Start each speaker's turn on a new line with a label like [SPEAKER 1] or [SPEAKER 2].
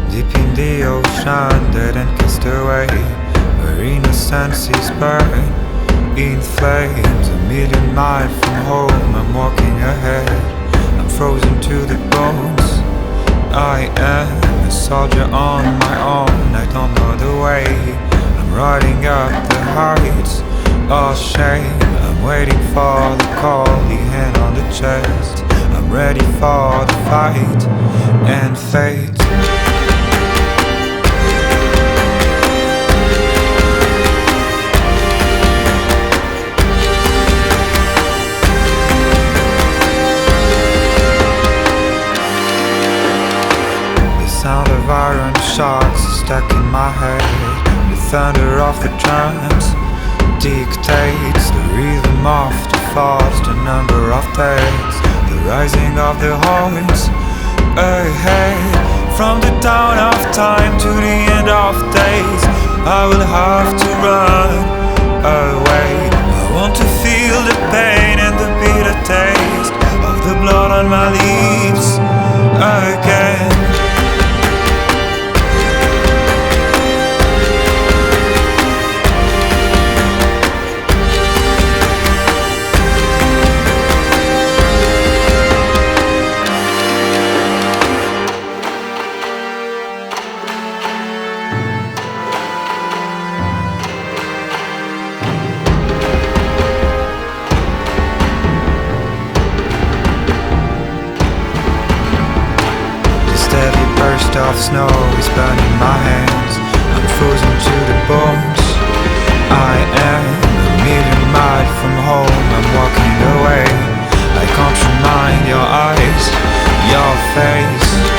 [SPEAKER 1] Deep in the ocean, dead and cast away, where innocence is burned in flames. A million miles from home, I'm walking ahead, I'm frozen to the bones. I am a soldier on my own, I don't know the way. I'm riding up the heights, all shame. I'm waiting for the call, the hand on the chest. I'm ready for the fight and fate. Sound of iron sharks stuck in my head. The thunder of the drums dictates the rhythm of the falls, the number of days, the rising of the horns ahead. From the dawn of time to the end of days, I will have to run away. I want to feel the pain and the bitter taste of the blood on my lips again. Burst of snow is burning my hands, I'm frozen to the bones. I am a million miles from home, I'm walking away. I can't remind your eyes, your face.